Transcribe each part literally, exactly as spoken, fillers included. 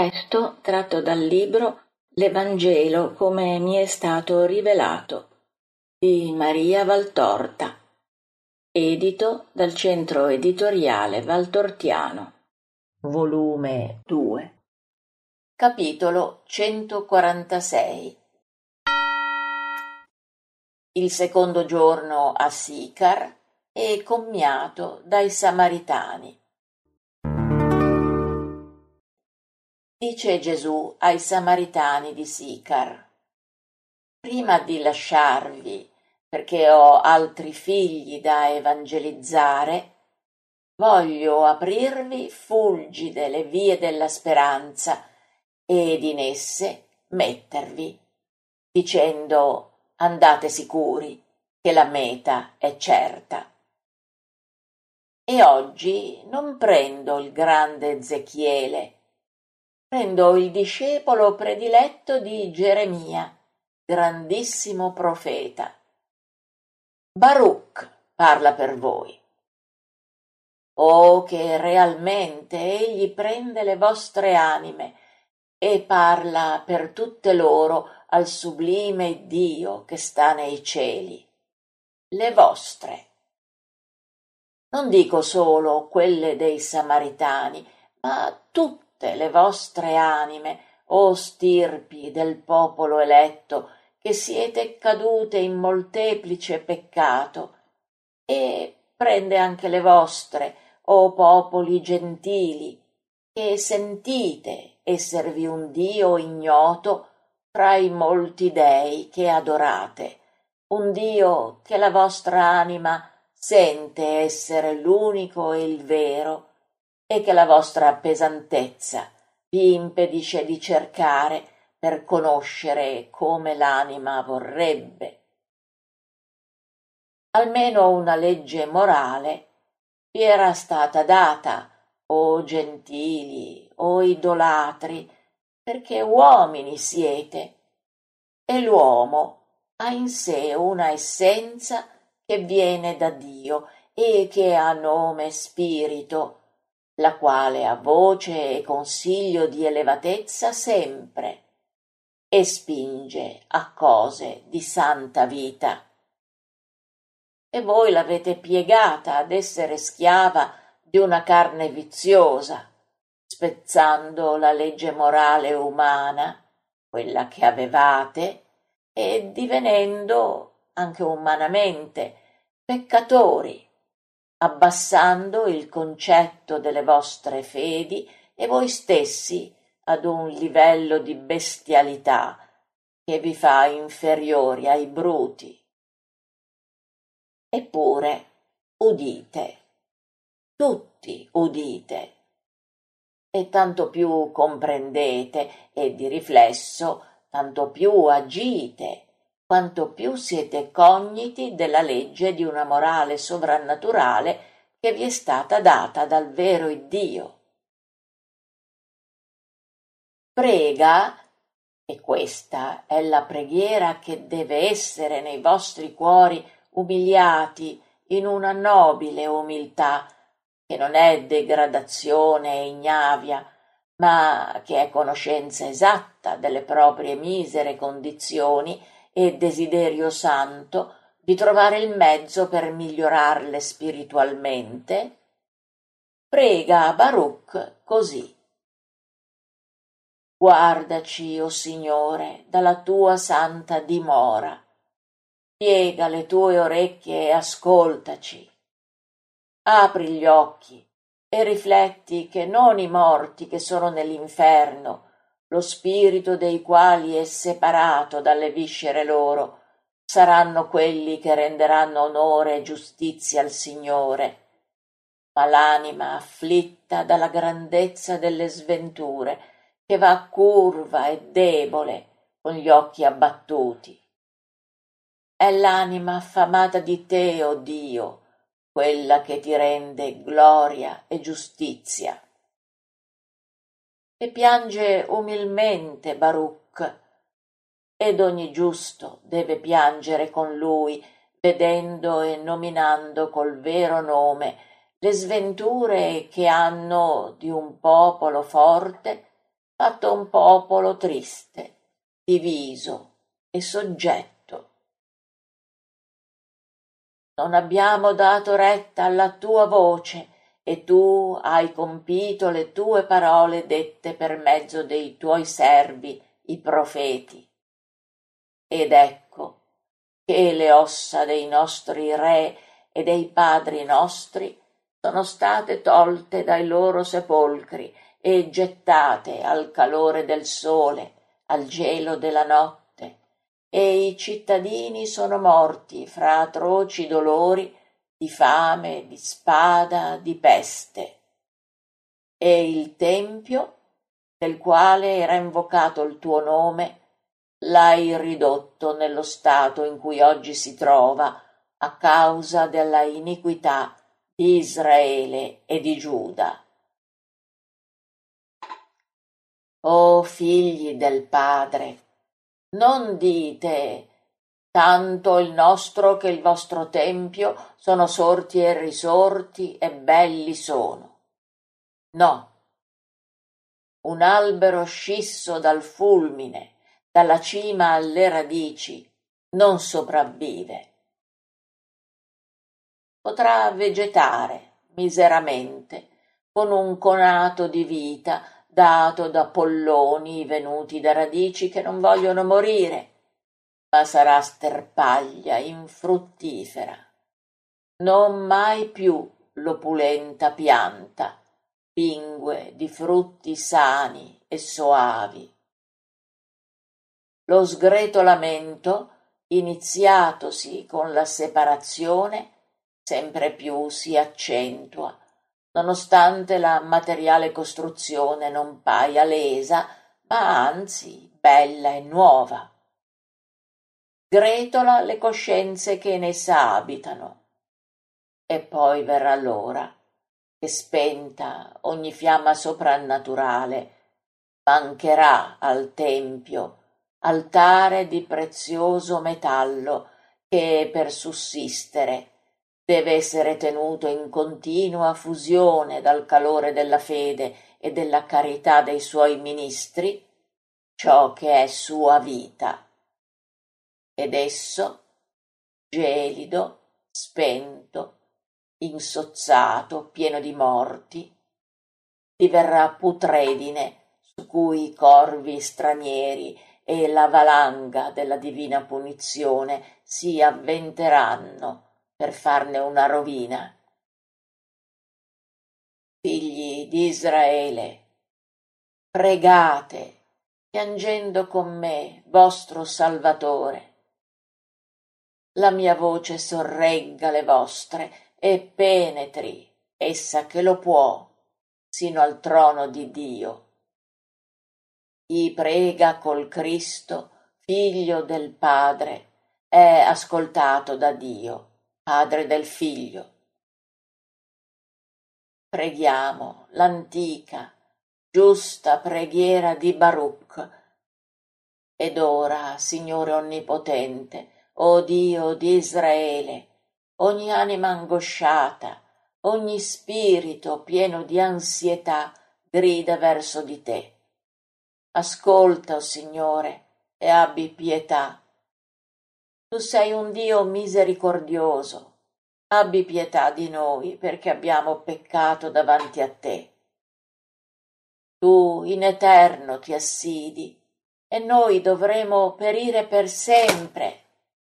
Testo tratto dal libro L'Evangelo come mi è stato rivelato di Maria Valtorta, edito dal Centro Editoriale Valtortiano, volume due, capitolo centoquarantasei. Il secondo giorno a Sicar è commiato dai Samaritani. Dice Gesù ai Samaritani di Sicar: prima di lasciarvi, perché ho altri figli da evangelizzare, voglio aprirvi fulgide le vie della speranza ed in esse mettervi, dicendo: andate sicuri che la meta è certa. E oggi non prendo il grande Ezechiele, prendo il discepolo prediletto di Geremia, grandissimo profeta. Baruch parla per voi. Oh, che realmente egli prende le vostre anime e parla per tutte loro al sublime Dio che sta nei cieli, le vostre. Non dico solo quelle dei Samaritani, ma tutte le vostre anime, o stirpi del popolo eletto, che siete cadute in molteplice peccato, e prende anche le vostre, o popoli gentili, che sentite esservi un Dio ignoto tra i molti dei che adorate, un Dio che la vostra anima sente essere l'unico e il vero, e che la vostra pesantezza vi impedisce di cercare per conoscere come l'anima vorrebbe. Almeno una legge morale vi era stata data, o gentili, o idolatri, perché uomini siete, e l'uomo ha in sé una essenza che viene da Dio e che ha nome spirito, la quale ha voce e consiglio di elevatezza sempre, e spinge a cose di santa vita. E voi l'avete piegata ad essere schiava di una carne viziosa, spezzando la legge morale umana, quella che avevate, e divenendo, anche umanamente, peccatori, abbassando il concetto delle vostre fedi e voi stessi ad un livello di bestialità che vi fa inferiori ai bruti. Eppure udite, tutti udite, e tanto più comprendete e di riflesso tanto più agite, quanto più siete cogniti della legge di una morale sovrannaturale che vi è stata data dal vero Iddio. Prega, e questa è la preghiera che deve essere nei vostri cuori umiliati in una nobile umiltà, che non è degradazione e ignavia, ma che è conoscenza esatta delle proprie misere condizioni e desiderio santo di trovare il mezzo per migliorarle spiritualmente, prega Baruch così: guardaci, o Signore, dalla tua santa dimora, piega le tue orecchie e ascoltaci, apri gli occhi e rifletti che non i morti che sono nell'inferno, lo spirito dei quali è separato dalle viscere loro, saranno quelli che renderanno onore e giustizia al Signore, ma l'anima afflitta dalla grandezza delle sventure, che va curva e debole, con gli occhi abbattuti. È l'anima affamata di te, o Dio, quella che ti rende gloria e giustizia. E piange umilmente Baruch, ed ogni giusto deve piangere con lui, vedendo e nominando col vero nome le sventure che hanno di un popolo forte fatto un popolo triste, diviso e soggetto. Non abbiamo dato retta alla tua voce, e tu hai compito le tue parole dette per mezzo dei tuoi servi, i profeti. Ed ecco che le ossa dei nostri re e dei padri nostri sono state tolte dai loro sepolcri e gettate al calore del sole, al gelo della notte, e i cittadini sono morti fra atroci dolori di fame, di spada, di peste. E il tempio, nel quale era invocato il tuo nome, l'hai ridotto nello stato in cui oggi si trova a causa della iniquità di Israele e di Giuda. O figli del Padre, non dite tanto il nostro che il vostro tempio sono sorti e risorti e belli sono. No, un albero scisso dal fulmine, dalla cima alle radici, non sopravvive. Potrà vegetare miseramente con un conato di vita dato da polloni venuti da radici che non vogliono morire, ma sarà sterpaglia infruttifera, non mai più l'opulenta pianta, pingue di frutti sani e soavi. Lo sgretolamento, iniziatosi con la separazione, sempre più si accentua, nonostante la materiale costruzione non paia lesa, ma anzi bella e nuova. Gretola le coscienze che in essa abitano, e poi verrà l'ora che, spenta ogni fiamma soprannaturale, mancherà al tempio altare di prezioso metallo che per sussistere deve essere tenuto in continua fusione dal calore della fede e della carità dei suoi ministri, ciò che è sua vita. Ed esso, gelido, spento, insozzato, pieno di morti, diverrà putredine su cui i corvi stranieri e la valanga della divina punizione si avventeranno per farne una rovina. Figli di Israele, pregate, piangendo con me, vostro Salvatore. La mia voce sorregga le vostre e penetri, essa che lo può, sino al trono di Dio. Chi prega col Cristo, figlio del Padre, è ascoltato da Dio, Padre del Figlio. Preghiamo l'antica, giusta preghiera di Baruch. Ed ora, Signore Onnipotente, o Dio di Israele, ogni anima angosciata, ogni spirito pieno di ansietà grida verso di te. Ascolta, o Signore, e abbi pietà. Tu sei un Dio misericordioso. Abbi pietà di noi, perché abbiamo peccato davanti a te. Tu in eterno ti assidi, e noi dovremo perire per sempre.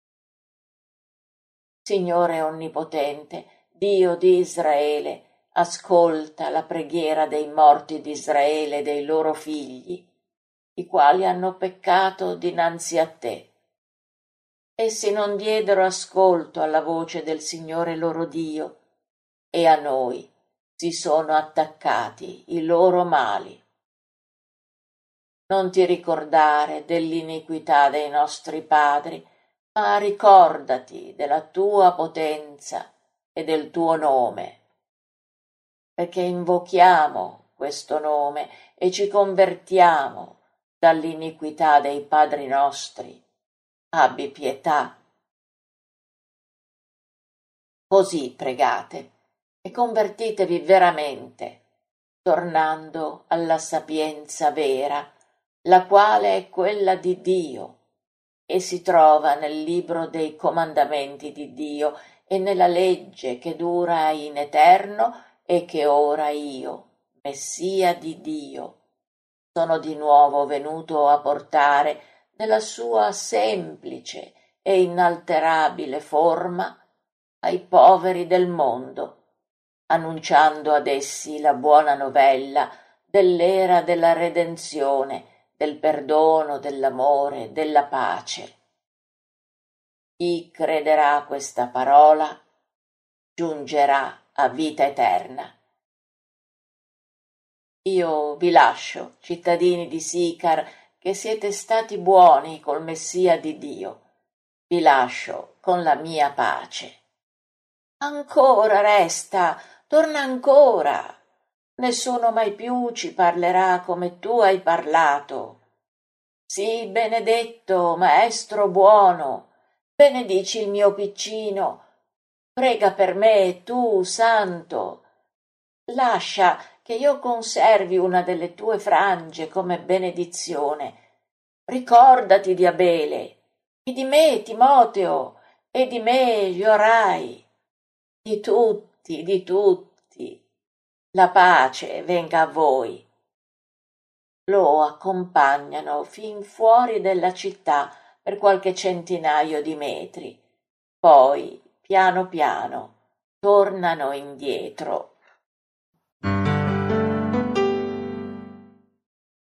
Signore Onnipotente, Dio di Israele, ascolta la preghiera dei morti di Israele e dei loro figli, i quali hanno peccato dinanzi a te. Essi non diedero ascolto alla voce del Signore loro Dio, e a noi si sono attaccati i loro mali. Non ti ricordare dell'iniquità dei nostri padri, ma ricordati della tua potenza e del tuo nome, perché invochiamo questo nome e ci convertiamo dall'iniquità dei padri nostri. Abbi pietà. Così pregate e convertitevi veramente, tornando alla sapienza vera, la quale è quella di Dio, e si trova nel libro dei comandamenti di Dio e nella legge che dura in eterno e che ora io, Messia di Dio, sono di nuovo venuto a portare nella sua semplice e inalterabile forma ai poveri del mondo, annunciando ad essi la buona novella dell'era della redenzione, del perdono, dell'amore, della pace. Chi crederà a questa parola giungerà a vita eterna. Io vi lascio, cittadini di Sicar, che siete stati buoni col Messia di Dio. Vi lascio con la mia pace. Ancora resta, torna ancora. Nessuno mai più ci parlerà come tu hai parlato. Sii benedetto, maestro buono, benedici il mio piccino, prega per me, tu, santo. Lascia che io conservi una delle tue frange come benedizione. Ricordati di Abele, e di me, Timoteo, e di me, Iorai, di tutti, di tutti. La pace venga a voi. Lo accompagnano fin fuori della città per qualche centinaio di metri. Poi, piano piano, tornano indietro.